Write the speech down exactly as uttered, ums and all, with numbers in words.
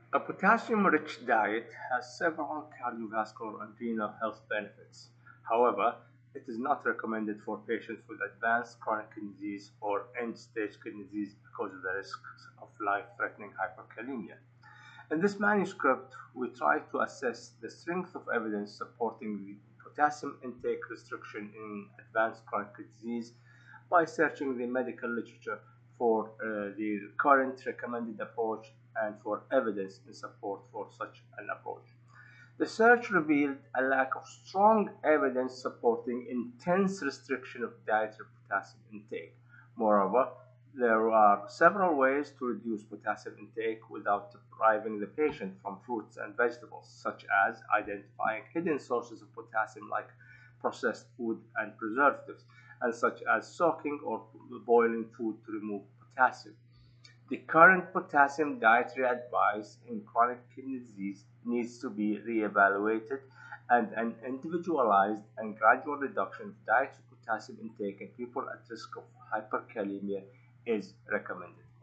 A potassium-rich diet has several cardiovascular and renal health benefits. However, it is not recommended for patients with advanced chronic kidney disease or end-stage kidney disease because of the risks of life-threatening hyperkalemia. In this manuscript, we try to assess the strength of evidence supporting the potassium intake restriction in advanced chronic kidney disease by searching the medical literature for uh, the current recommended approach and for evidence in support for such an approach. The search revealed a lack of strong evidence supporting intense restriction of dietary potassium intake. Moreover, there are several ways to reduce potassium intake without depriving the patient from fruits and vegetables, such as identifying hidden sources of potassium like processed food and preservatives, and such as soaking or boiling food to remove potassium. The current potassium dietary advice in chronic kidney disease needs to be reevaluated, and an individualized and gradual reduction of dietary potassium intake in people at risk of hyperkalemia is recommended.